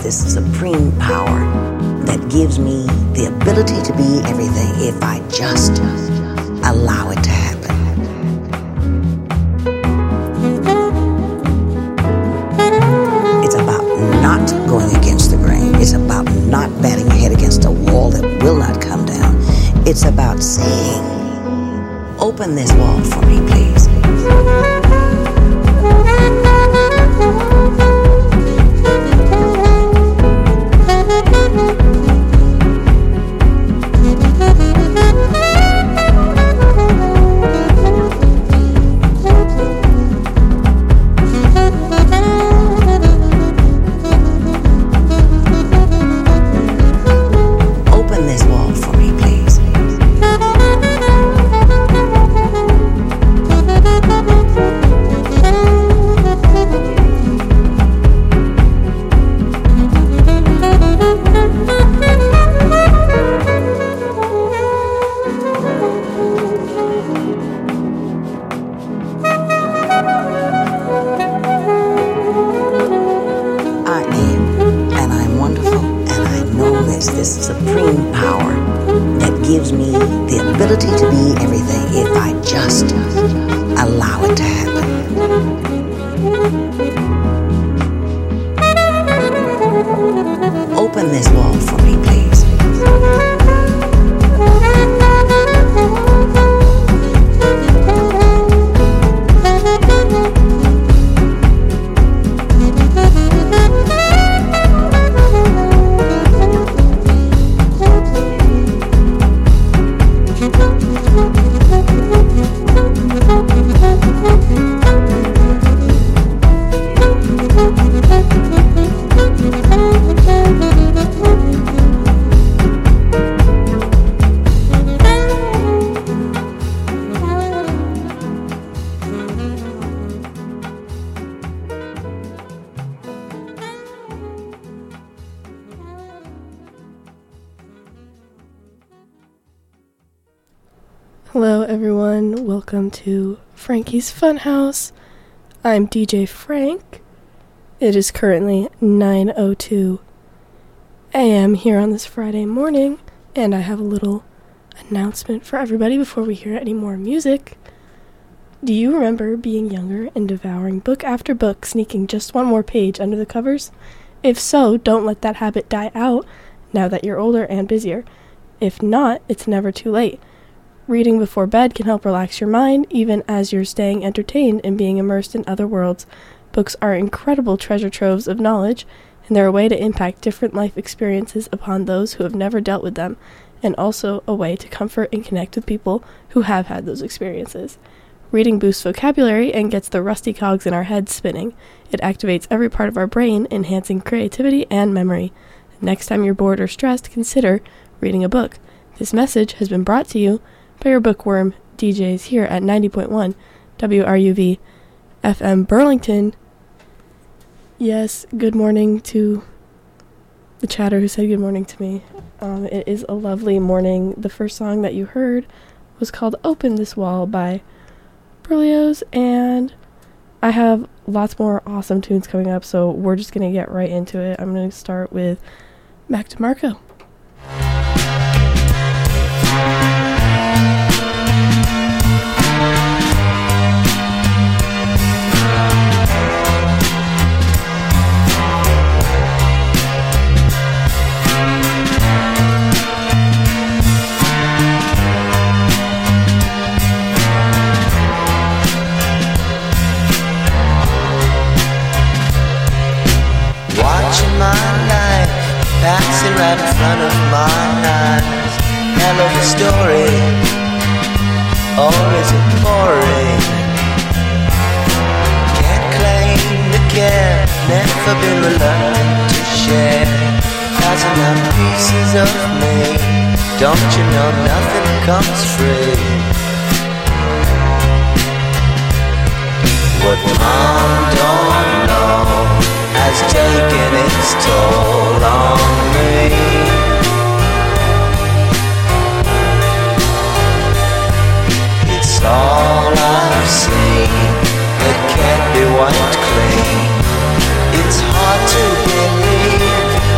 this supreme power that gives me the ability to be everything if I just allow it to happen. It's about not going against the grain. It's about not batting your head against a wall that will not come down. It's about saying, open this wall for me, please. This supreme power that gives me the ability to be everything if I just allow it to happen. Open this wall for me, please. Hello everyone, welcome to Frankie's Funhouse. I'm DJ Frank. It is currently 9:02 a.m. here on this Friday morning, and I have a little announcement for everybody before we hear any more music. Do you remember being younger and devouring book after book, sneaking just one more page under the covers? If so, don't let that habit die out now that you're older and busier. If not, it's never too late. Reading before bed can help relax your mind, even as you're staying entertained and being immersed in other worlds. Books are incredible treasure troves of knowledge, and they're a way to impact different life experiences upon those who have never dealt with them, and also a way to comfort and connect with people who have had those experiences. Reading boosts vocabulary and gets the rusty cogs in our heads spinning. It activates every part of our brain, enhancing creativity and memory. Next time you're bored or stressed, consider reading a book. This message has been brought to you by your bookworm DJs here at 90.1 WRUV FM Burlington. Yes, good morning to the chatter who said good morning to me. It is a lovely morning. The first song that you heard was called Open This Wall by Berlioz, and I have lots more awesome tunes coming up, so we're just going to get right into it. I'm going to start with Mac DeMarco. Passing right in front of my eyes. Hell of a story, or is it boring? Can't claim to care, never been reluctant to share. Thousand other pieces of me, don't you know nothing comes free? What mom don't know has taken its toll on me. It's all I've seen that can't be wiped clean. It's hard to believe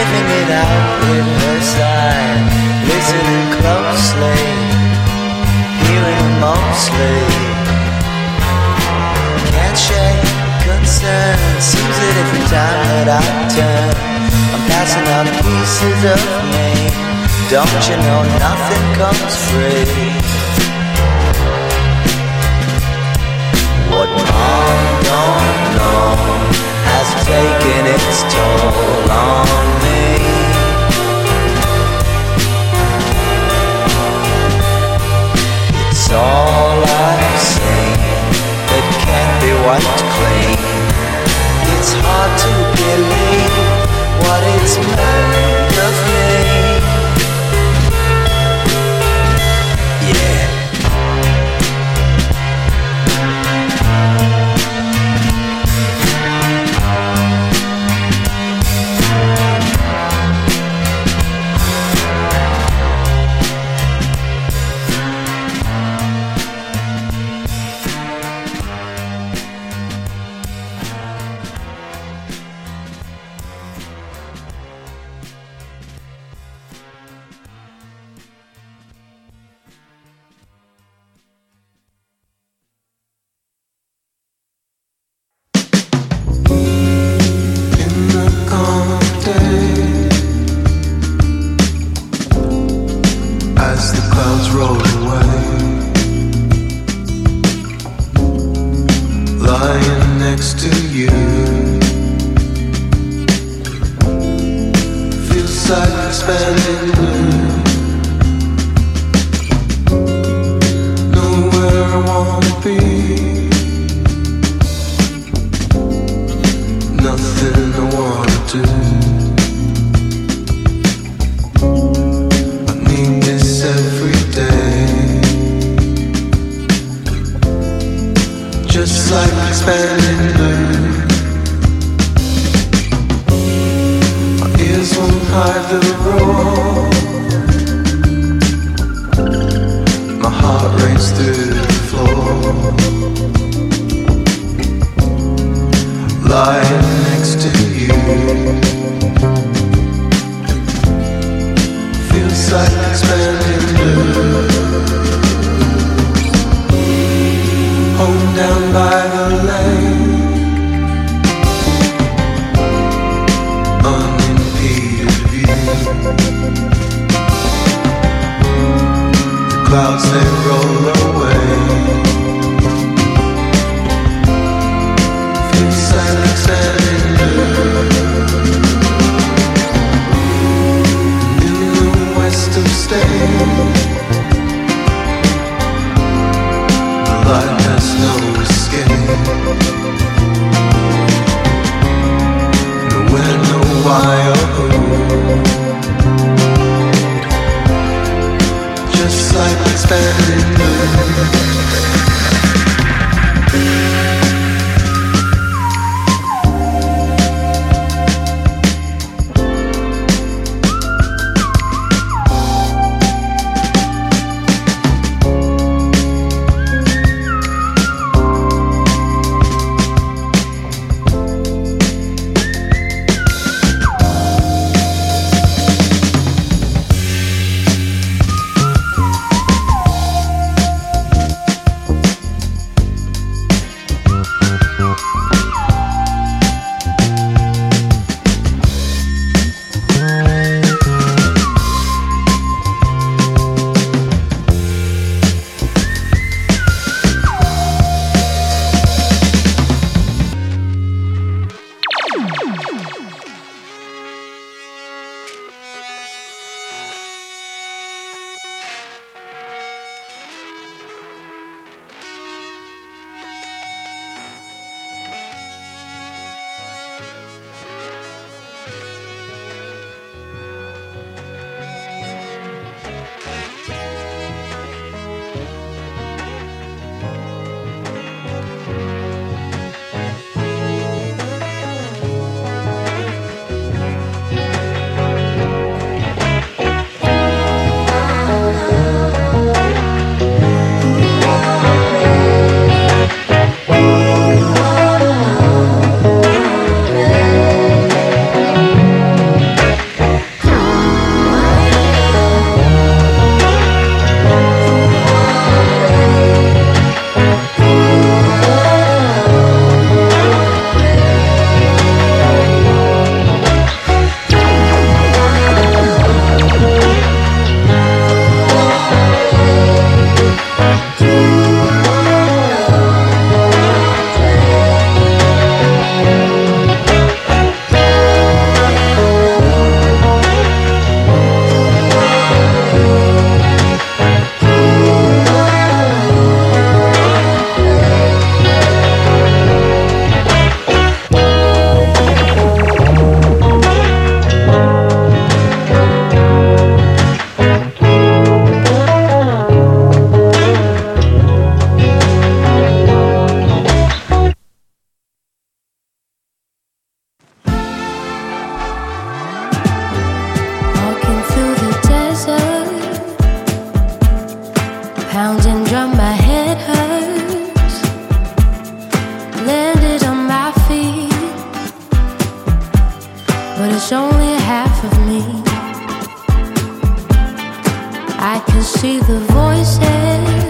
sniffing it out with her side, listening closely, hearing mostly. Can't shake concern, seems that every time that I turn, I'm passing on pieces of me. Don't you know nothing comes free? What mom don't know has taken its toll on me. It's all I've seen that can't be wiped clean. It's hard to believe what it's meant of me. Yeah. Just like expanding but it's only half of me. I can see the voices,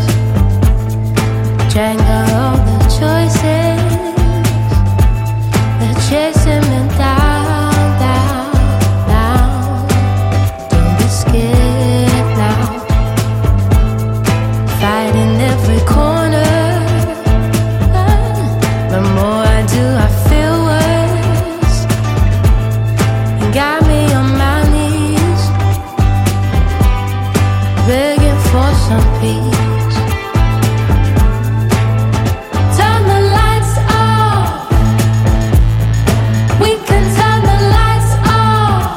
jangle all the choices. They're chasing me down, down, down. Don't be scared now. Fighting every corner. The more I do, I feel worse. You got me on my knees, begging for some peace. Turn the lights off. We can turn the lights off.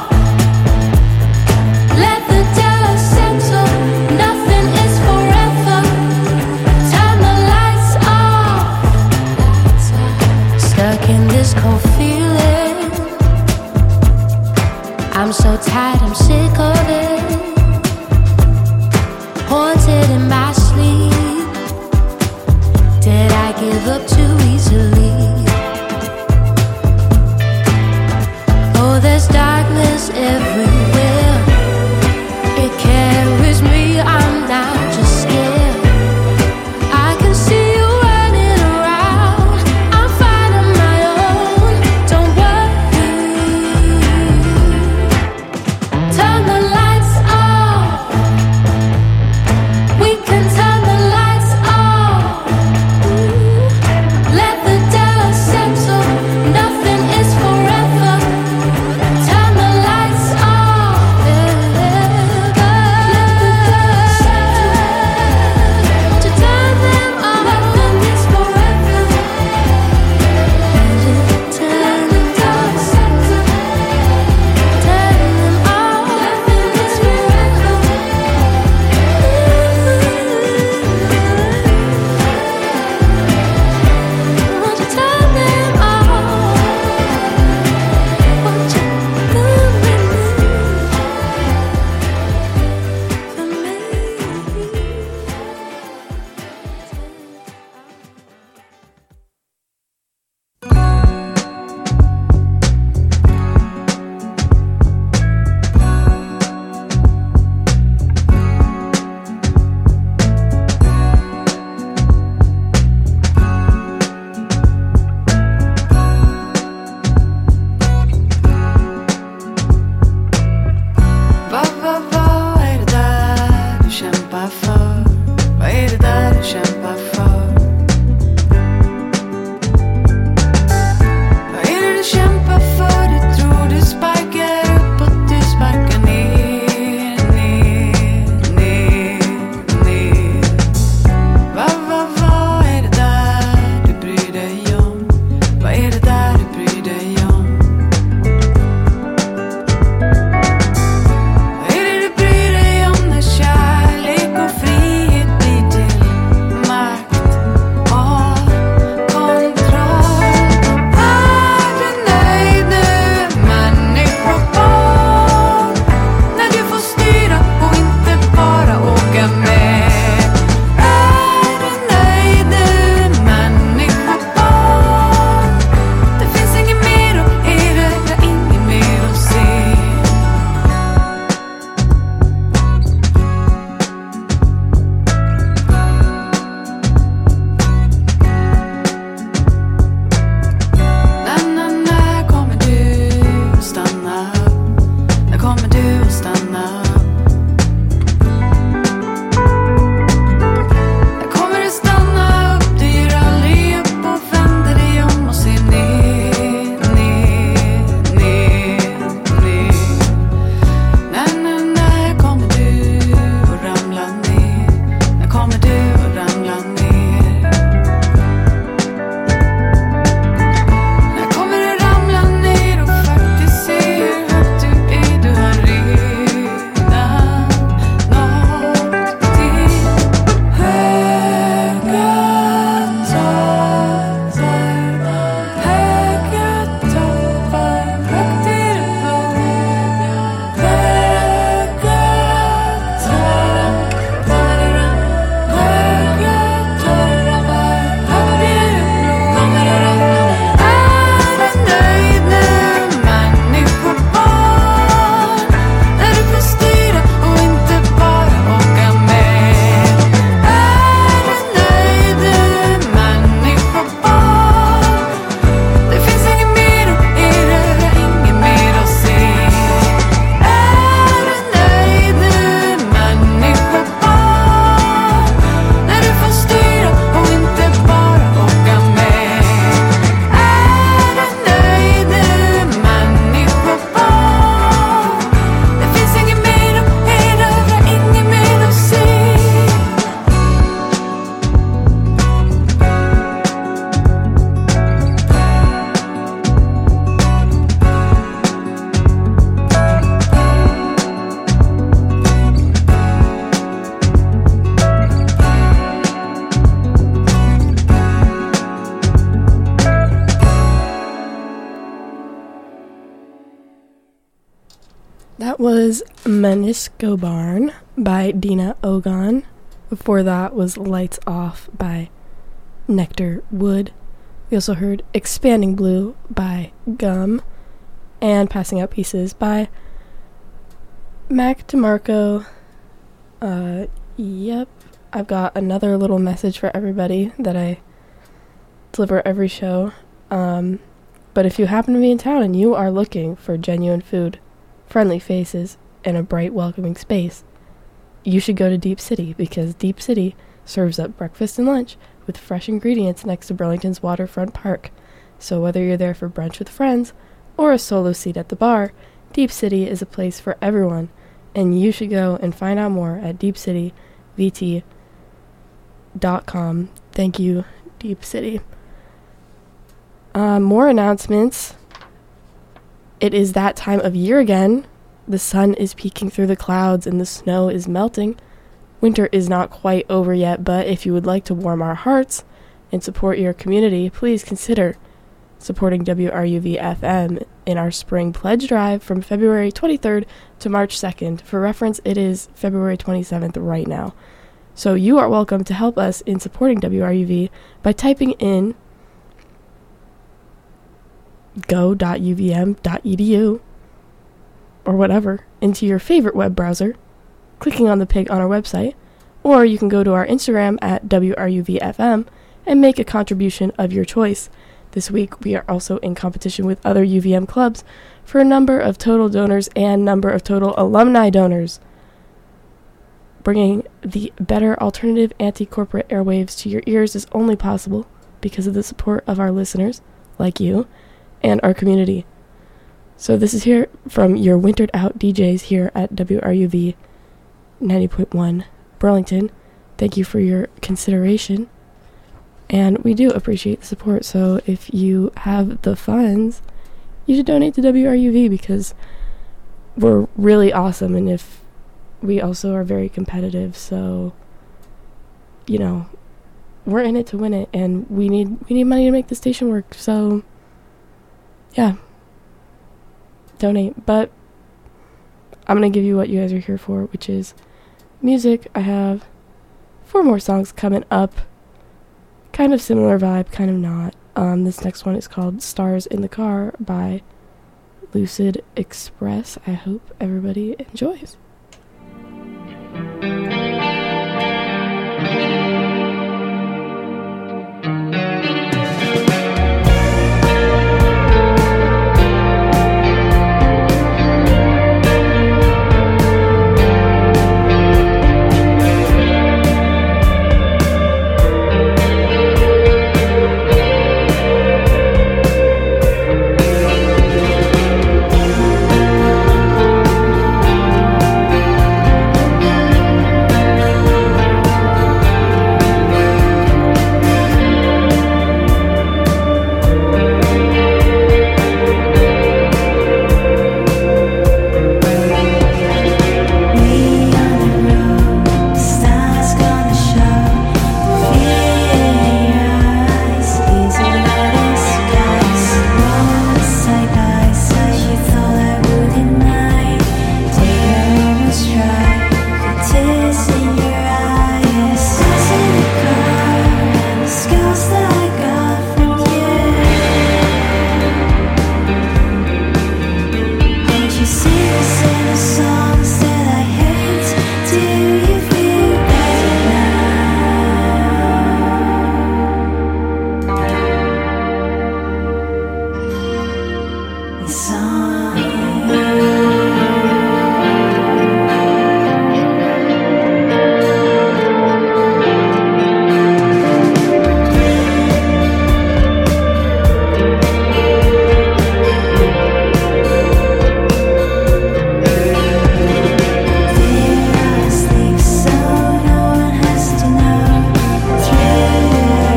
Let the dust settle. Nothing is forever. Turn the lights off. Stuck in this cold feeling. I'm so tired, I'm sick of it. Haunted in my sleep. Did I give up too easily? Oh, there's darkness everywhere. It carries me, I'm now just scared. I can see you running around. I'm fine on my own, don't worry. Turn the That was Menisco Barn by Dina Ogon. Before that was Lights Off by Nectar Wood. We also heard Expanding Blue by Gum and Passing Out Pieces by Mac DeMarco. Yep, I've got another little message for everybody that I deliver every show. But if you happen to be in town and you are looking for genuine food, friendly faces, and a bright, welcoming space, you should go to Deep City, because Deep City serves up breakfast and lunch with fresh ingredients next to Burlington's waterfront park. So whether you're there for brunch with friends or a solo seat at the bar, Deep City is a place for everyone, and you should go and find out more at deepcityvt.com. Thank you, Deep City. More announcements. It is that time of year again. The sun is peeking through the clouds and the snow is melting. Winter is not quite over yet, but if you would like to warm our hearts and support your community, please consider supporting WRUV-FM in our spring pledge drive from February 23rd to March 2nd. For reference, it is February 27th right now. So you are welcome to help us in supporting WRUV by typing in go.uvm.edu or whatever into your favorite web browser, clicking on the pig on our website, or you can go to our Instagram at WRUVFM and make a contribution of your choice. This week we are also in competition with other UVM clubs for a number of total donors and number of total alumni donors, bringing the better alternative anti-corporate airwaves to your ears is only possible because of the support of our listeners, like you, and our community. So this is here from your wintered out DJs here at WRUV 90.1 Burlington. Thank you for your consideration, and we do appreciate the support. So if you have the funds, you should donate to WRUV, because we're really awesome, and if we also are very competitive, so you know, we're in it to win it, and we need money to make the station work. So yeah, donate. But I'm going to give you what you guys are here for, which is music. I have 4 more songs coming up. Kind of similar vibe, kind of not. This next one is called Stars in the Car by Lucid Express. I hope everybody enjoys.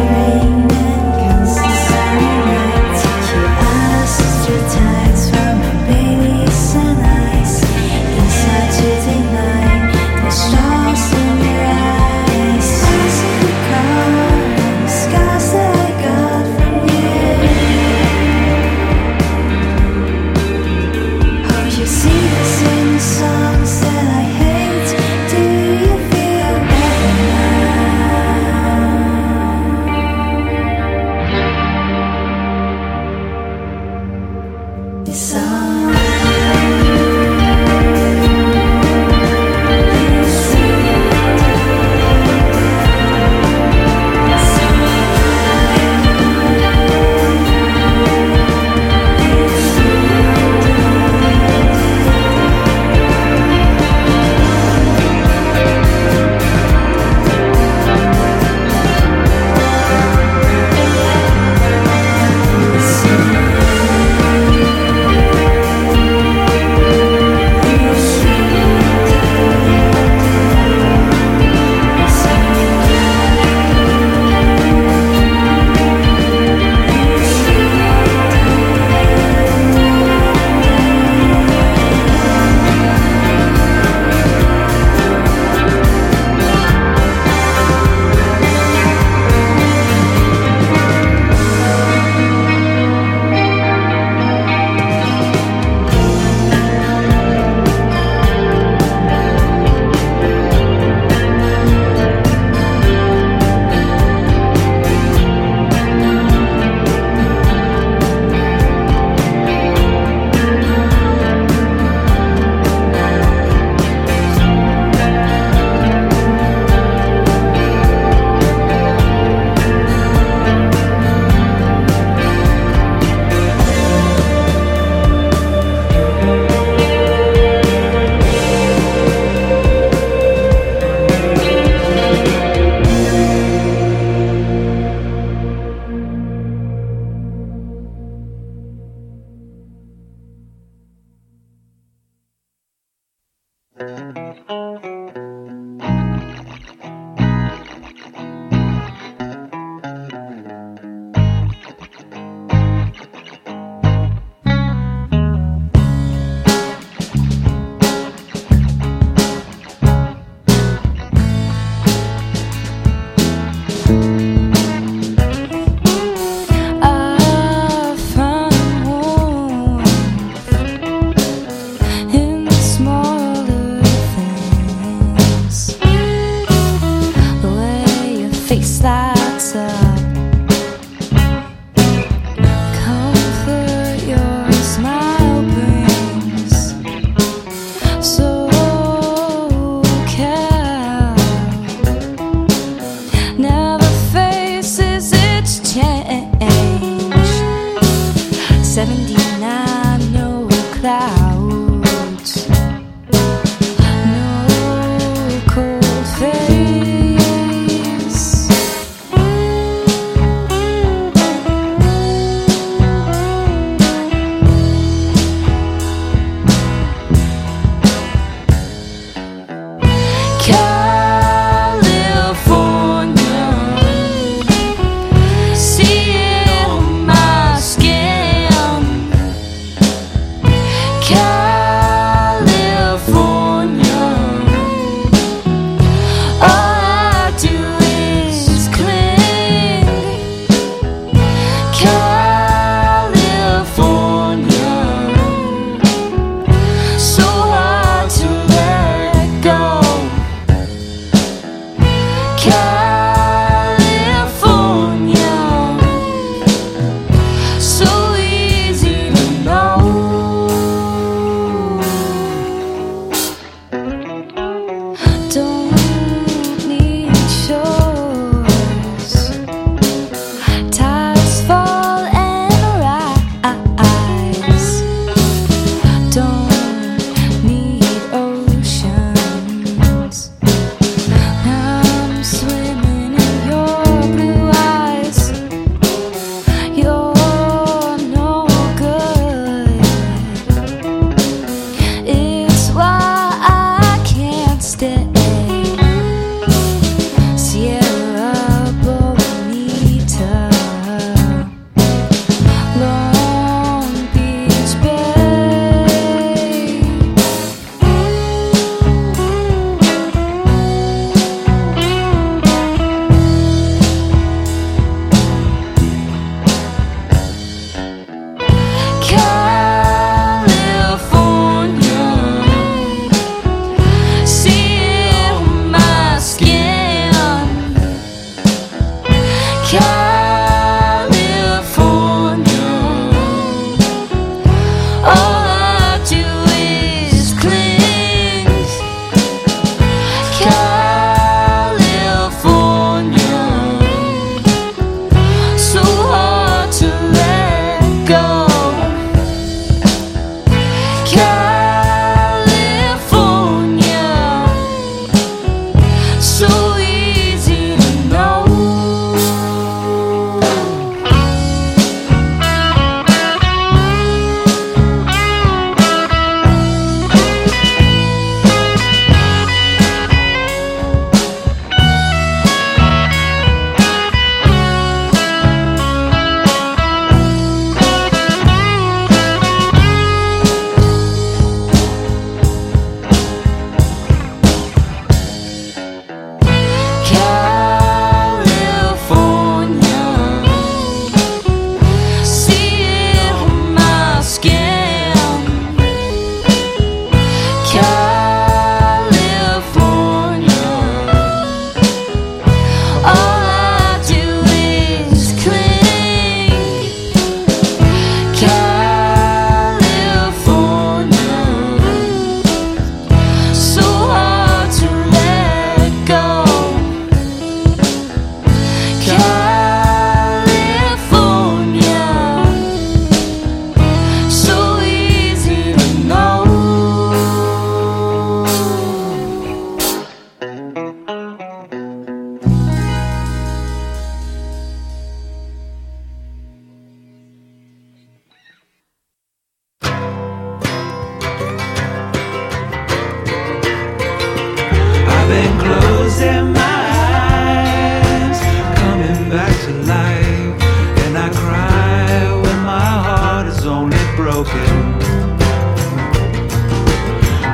From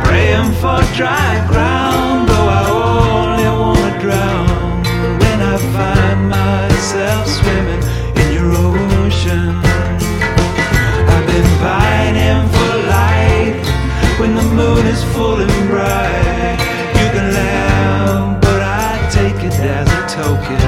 praying for dry ground, though I only wanna drown when I find myself swimming in your ocean. I've been pining for light when the moon is full and bright. You can laugh, but I take it as a token.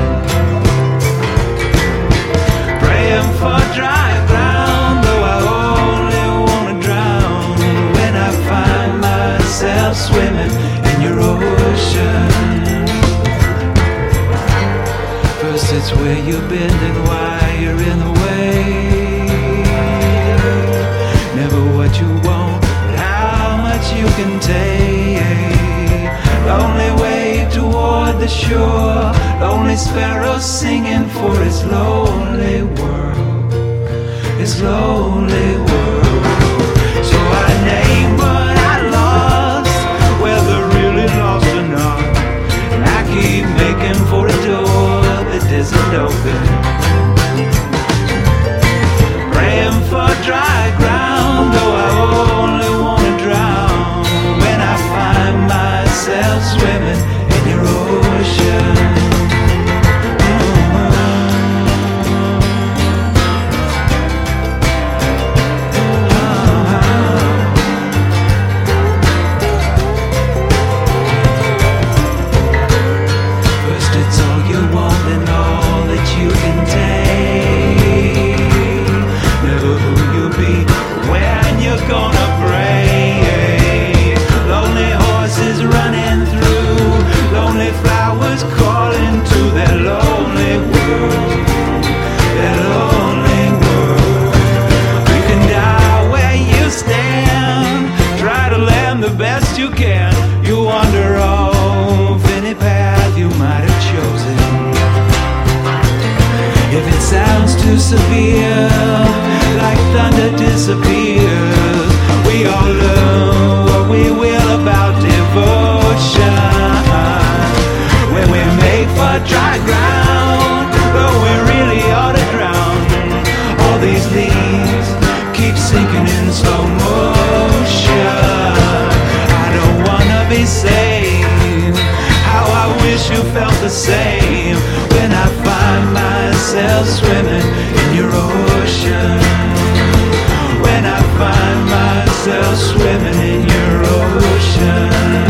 Praying for dry ground, though I only wanna drown when I find myself swimming in your ocean. First it's where you've been and why you're in the way. Never what you want, but how much you can take. Lonely wave toward the shore, lonely sparrow singing for its lonely world, its lonely world. So I name what I lost, whether really lost or not, and I keep making for a door that isn't open. Praying for dry ground, though I only wanna drown when I find myself swimming in your ocean. First it's all you want and all that you can take. Never who you'll be when you're gonna break. Lonely horses running through, lonely flowers calling to their lonely world, their lonely world. You can die where you stand, try to land the best you can. You wander off any path you might have chosen. If it sounds too severe, like thunder disappears, we all learn what we will about devotion. When we make for dry ground, though we really ought to drown. All these leaves keep sinking in slow motion. I don't wanna be saved. How I wish you felt the same when I find myself swimming in your ocean. When I find myself swimming in your ocean.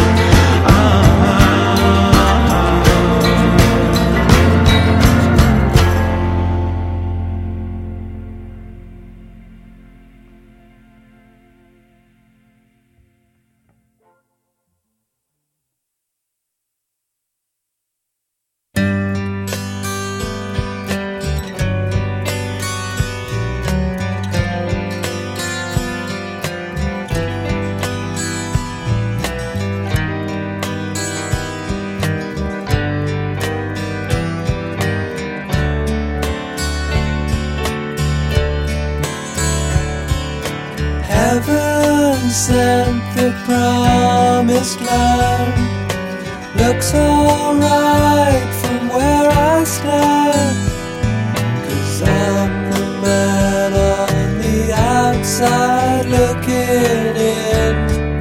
Heaven sent the promised land. Looks alright from where I stand, 'cause I'm the man on the outside looking in.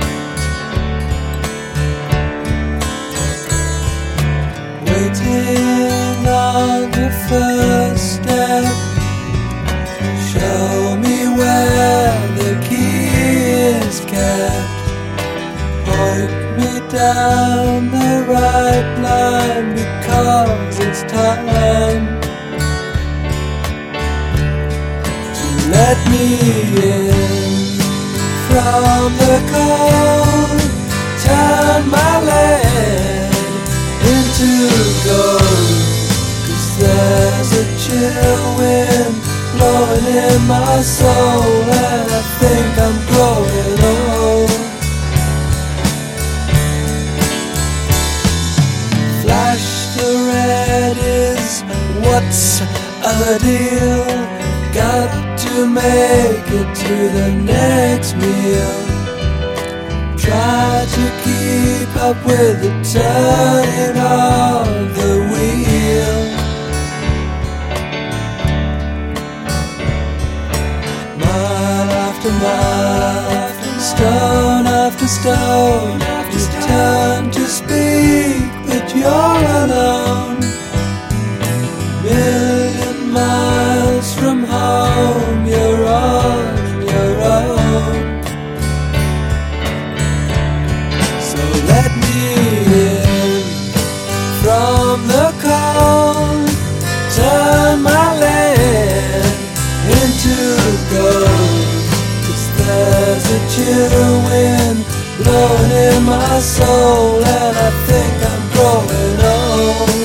Waiting on the first step, show me where the key is kept. Point me down the right line, because it's time to let me in from the cold. Turn my land into gold, 'cause there's a chill wind blowing in my soul, and I think I'm growing old. Flash the red is what's a deal. Got to make it to the next meal. Try to keep up with the turning of the wheel. Mile after mile, stone after after stone, you turn to speak, but you're alone. Million miles from home, you're on your own. So let me in from the cold, turn my land into gold. 'Cause there's a chill wind blowing in my soul, and I think I'm growing old.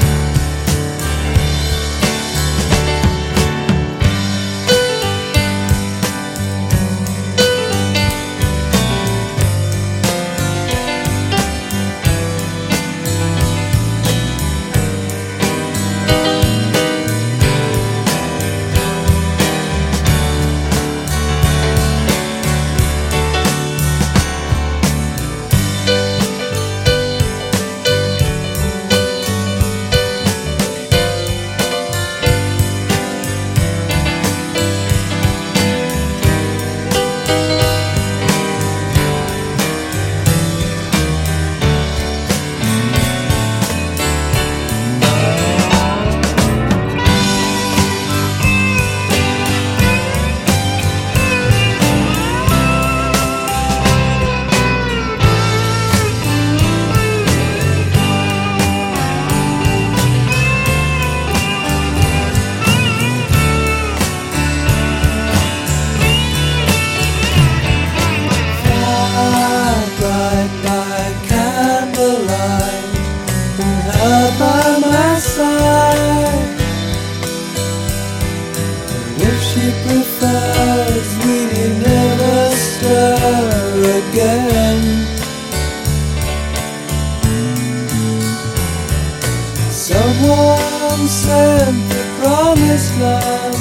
Someone sent the promised land,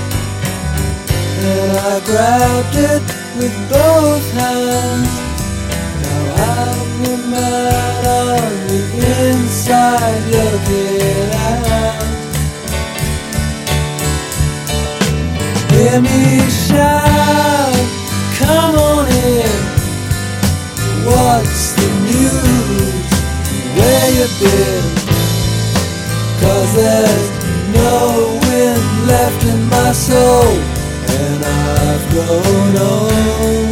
and I grabbed it with both hands. Now I'm the man on the inside looking out. Hear me shout, come on in. What's the news? Where you been? 'Cause there's no wind left in my soul, and I've grown old.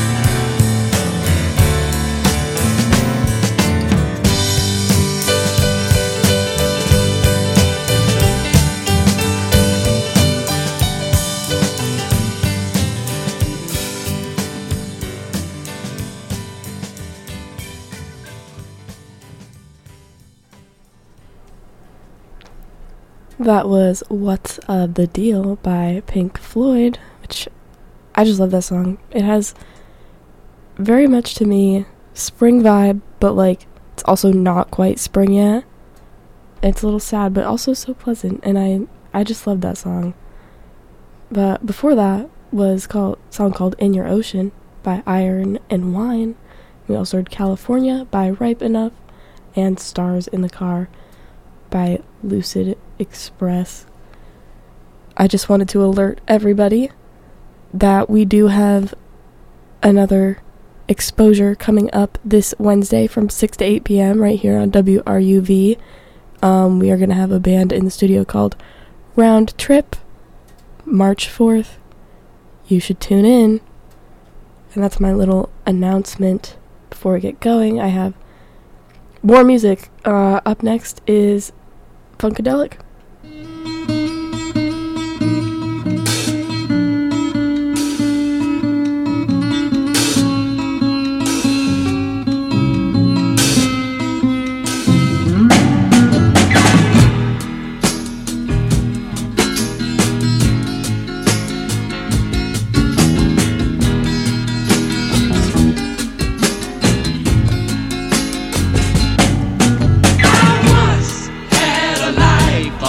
That was What's the Deal by Pink Floyd, which I just love that song. It has very much to me spring vibe, but like it's also not quite spring yet. It's a little sad, but also so pleasant, and I just love that song. But before that was a song called In Your Ocean by Iron and Wine. We also heard California by Ripe Enough and Stars in the Car by Lucid Express. I just wanted to alert everybody that we do have another exposure coming up this Wednesday from 6 to 8 p.m. right here on WRUV. We are going to have a band in the studio called Round Trip, March 4th. You should tune in. And that's my little announcement before we get going. I have more music. Up next is Funkadelic. Had a life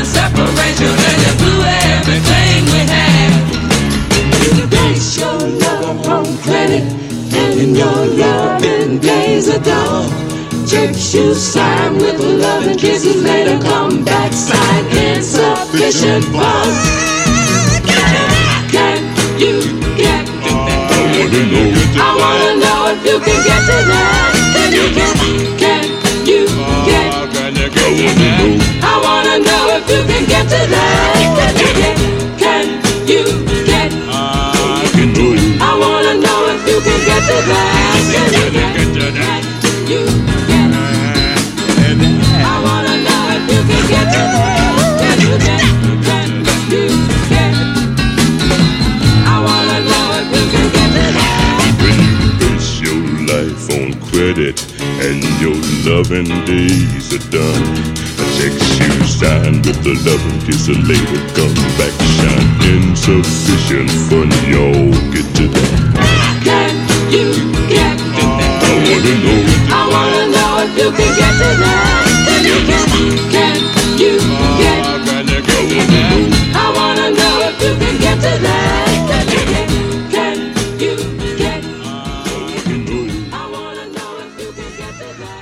and separation, and you blew everything we had. You base your love on credit, and your loving days are done. Checks you sign with love and kisses later come back, sign insufficient funds. Can you get? I wanna know if you can get to that. Can you get? Can you get? I wanna know if you can get to that. Can you get? Can you get? I wanna know if you can get to that. Can you get? Can you get? I wanna know if you can get to that. Can you get? Can you get? I wanna know if you can get to that. When you base your life on credit and your loving days are done, the checks you sign with the loving kiss will later come back, shine insufficient fun. Y'all get to that. Can you get? I wanna know. I wanna know if you can get to that. Can you get? Can you get? I wanna know if you can get to that. Can you get? Can you get? I wanna know if you can get to that.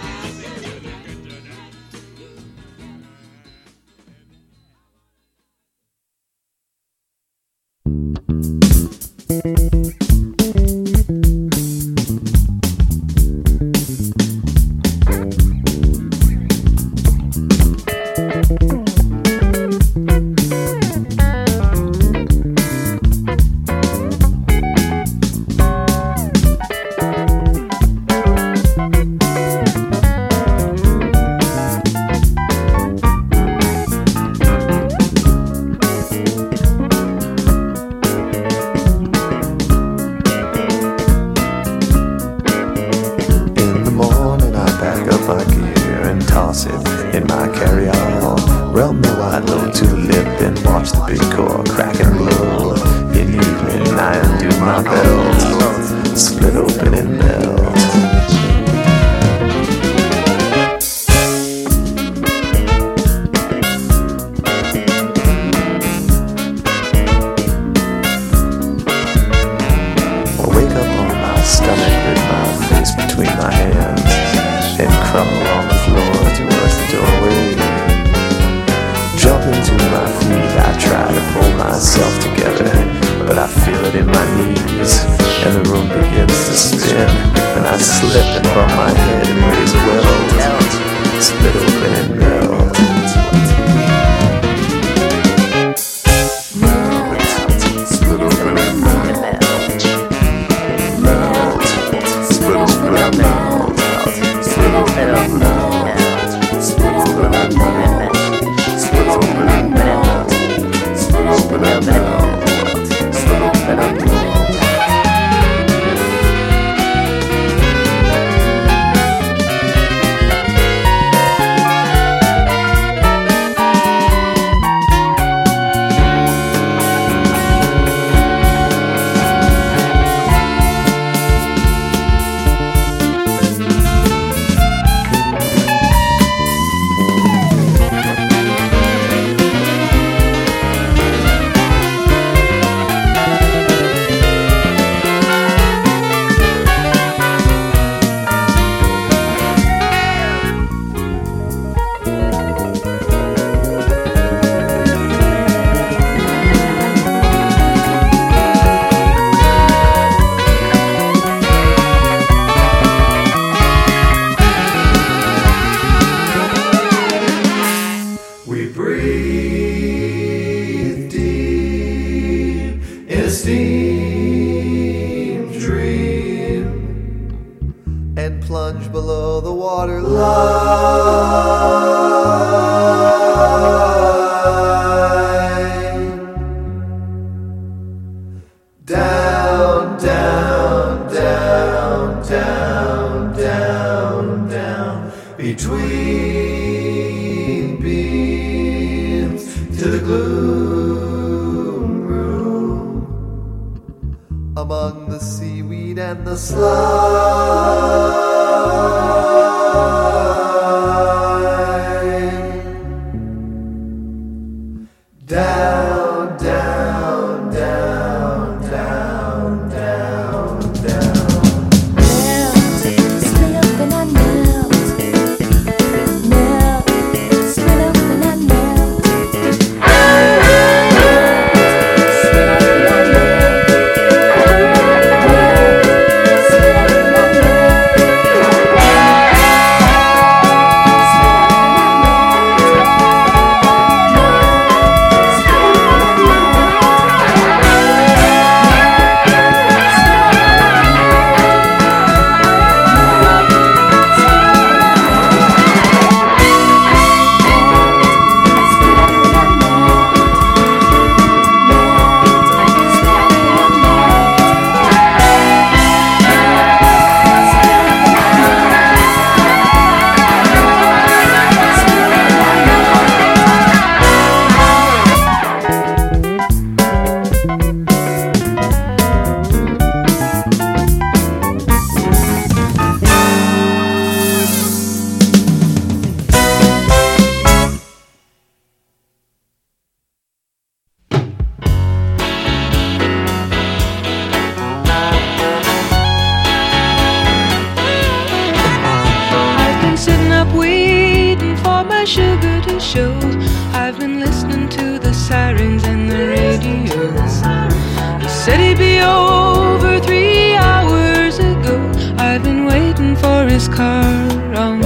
said he'd be over 3 hours ago. I've been waiting for his car on the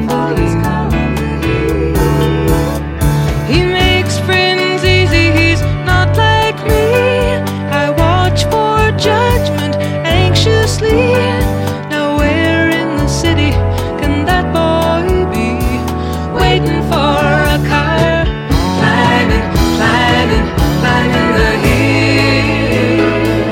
hill. He makes friends easy, he's not like me. I watch for judgment anxiously. Now where in the city can that boy be? Waiting for a car, climbing, climbing, climbing the hill.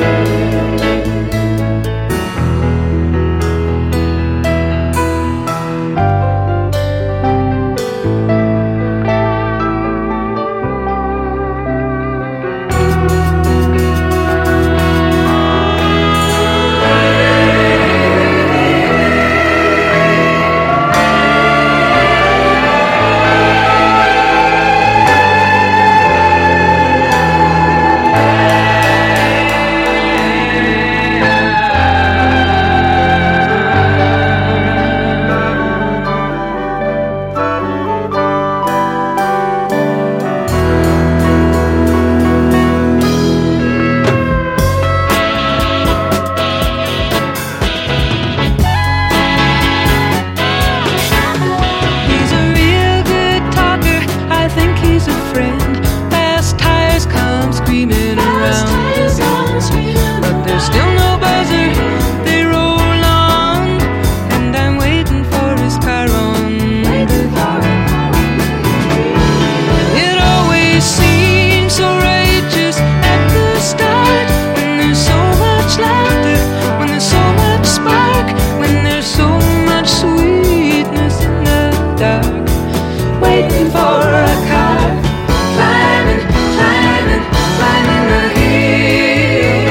He's a real good talker, I think he's a friend. Fast tires come screaming around the bend, but there's still no buzzer, they roll on, and I'm waiting for his car on the hill. It always seems so righteous at the start, when there's so much laughter, when there's so much spark, when there's so much sweetness in the dark. Waiting for a car, climbing, climbing, climbing the hill.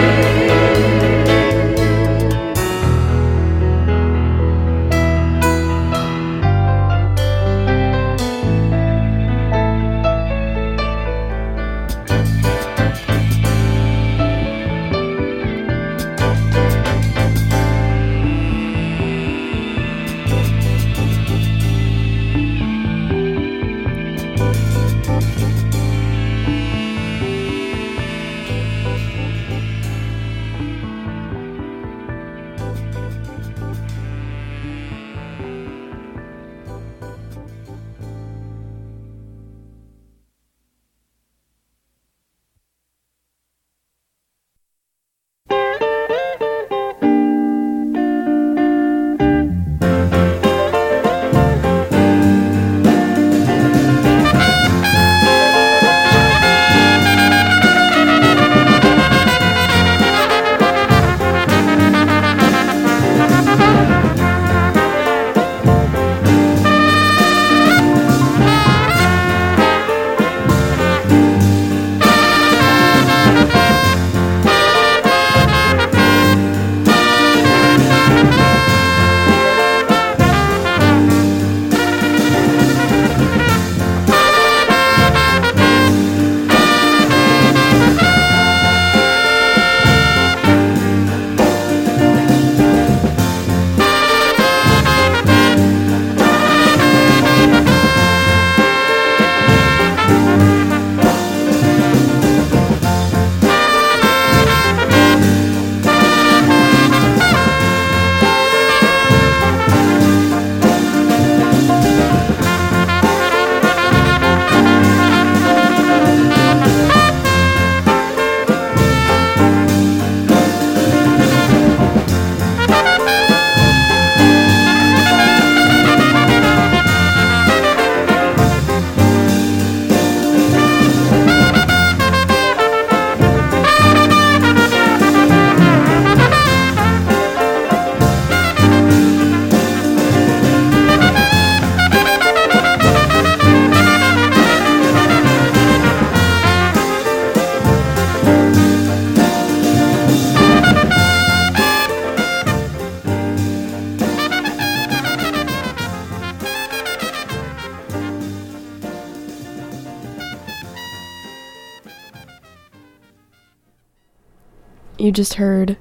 You just heard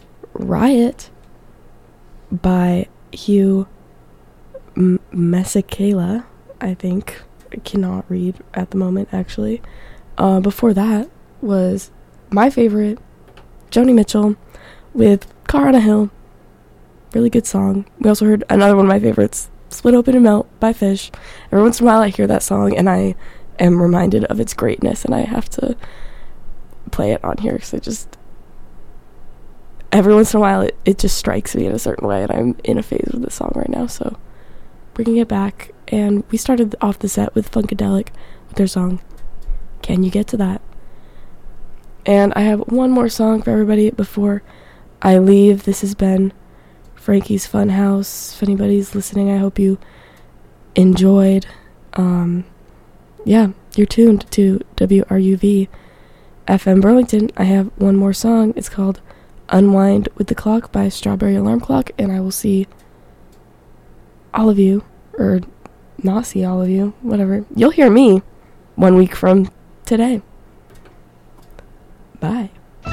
Riot by Hugh Masekela, I think. I cannot read at the moment, actually. Before that was my favorite Joni Mitchell with Car on a Hill. Really good song. We also heard another one of my favorites, Split Open and Melt by Fish. Every once in a while I hear that song and I am reminded of its greatness, and I have to play it on here because I just, every once in a while it just strikes me in a certain way, and I'm in a phase with this song right now, so bringing it back. And we started off the set with Funkadelic with their song Can You Get to That? And I have one more song for everybody before I leave. This has been Frankie's Funhouse. If anybody's listening, I hope you enjoyed. Yeah, you're tuned to WRUV FM Burlington. I have one more song. It's called Unwind with the Clock by Strawberry Alarm Clock, and I will see all of you, or not see all of you, whatever. You'll hear me 1 week from today. Bye.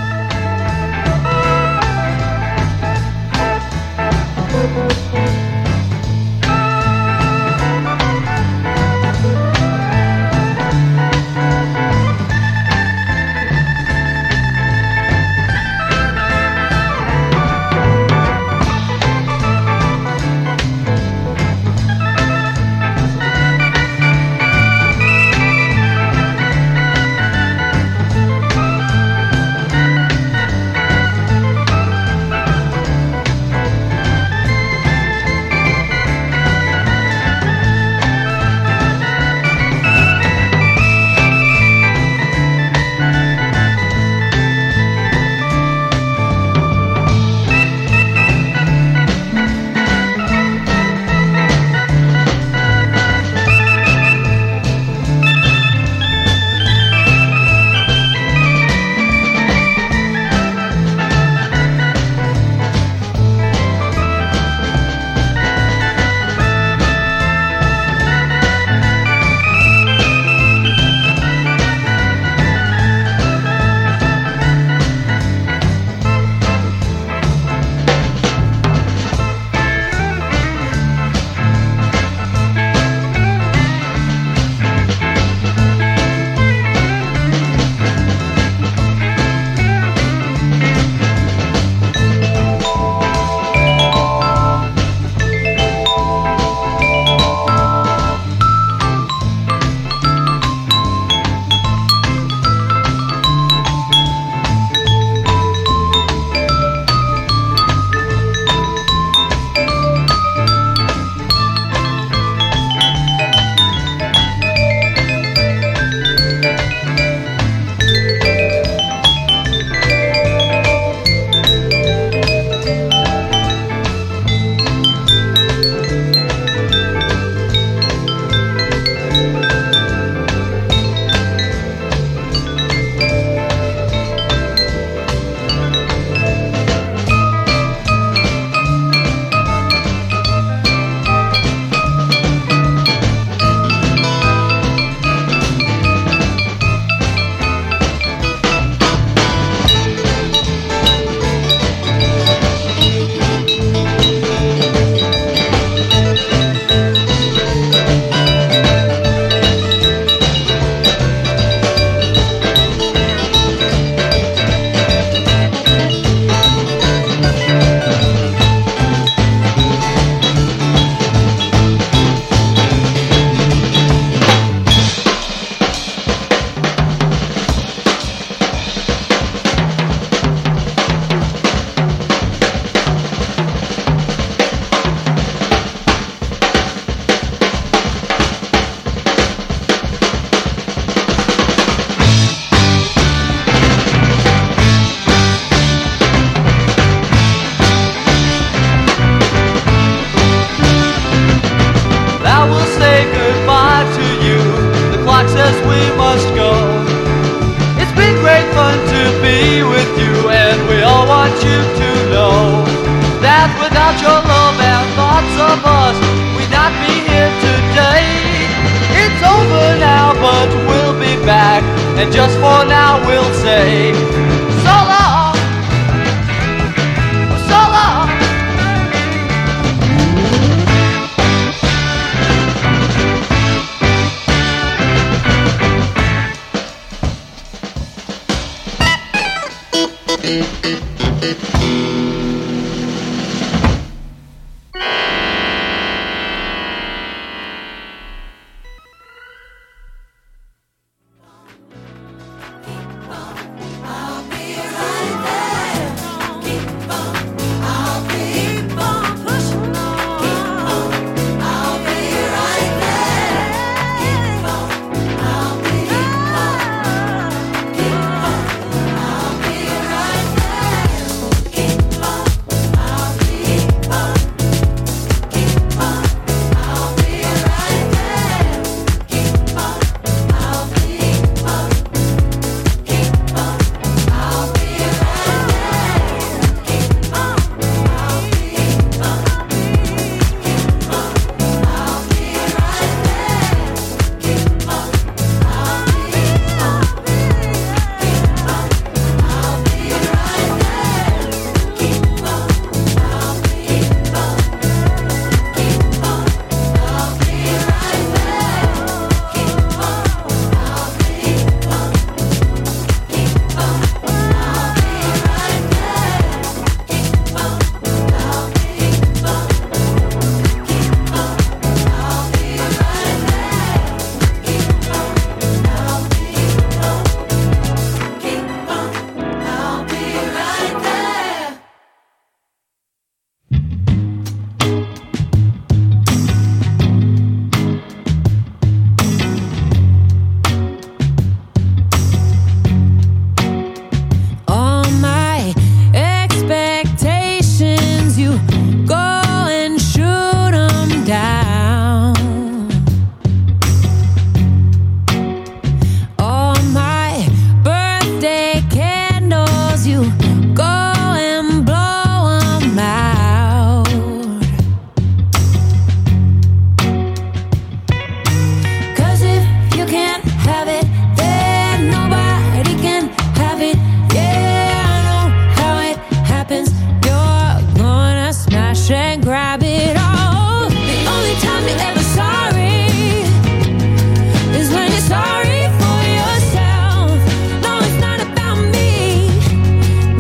And just for now we'll say so long, so long. love.